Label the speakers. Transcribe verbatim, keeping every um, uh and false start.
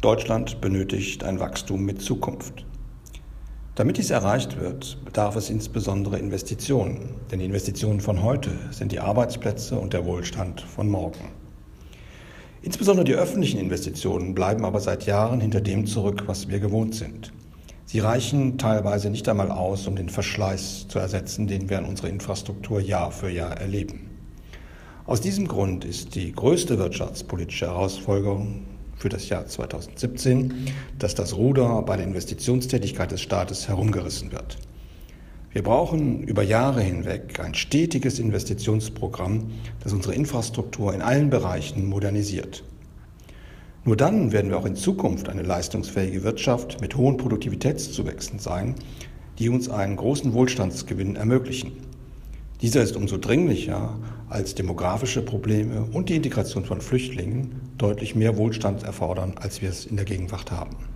Speaker 1: Deutschland benötigt ein Wachstum mit Zukunft. Damit dies erreicht wird, bedarf es insbesondere Investitionen, denn die Investitionen von heute sind die Arbeitsplätze und der Wohlstand von morgen. Insbesondere die öffentlichen Investitionen bleiben aber seit Jahren hinter dem zurück, was wir gewohnt sind. Sie reichen teilweise nicht einmal aus, um den Verschleiß zu ersetzen, den wir an unserer Infrastruktur Jahr für Jahr erleben. Aus diesem Grund ist die größte wirtschaftspolitische Herausforderung für das Jahr zweitausendsiebzehn, dass das Ruder bei der Investitionstätigkeit des Staates herumgerissen wird. Wir brauchen über Jahre hinweg ein stetiges Investitionsprogramm, das unsere Infrastruktur in allen Bereichen modernisiert. Nur dann werden wir auch in Zukunft eine leistungsfähige Wirtschaft mit hohen Produktivitätszuwächsen sein, die uns einen großen Wohlstandsgewinn ermöglichen. Dieser ist umso dringlicher, als demografische Probleme und die Integration von Flüchtlingen deutlich mehr Wohlstand erfordern, als wir es in der Gegenwart haben.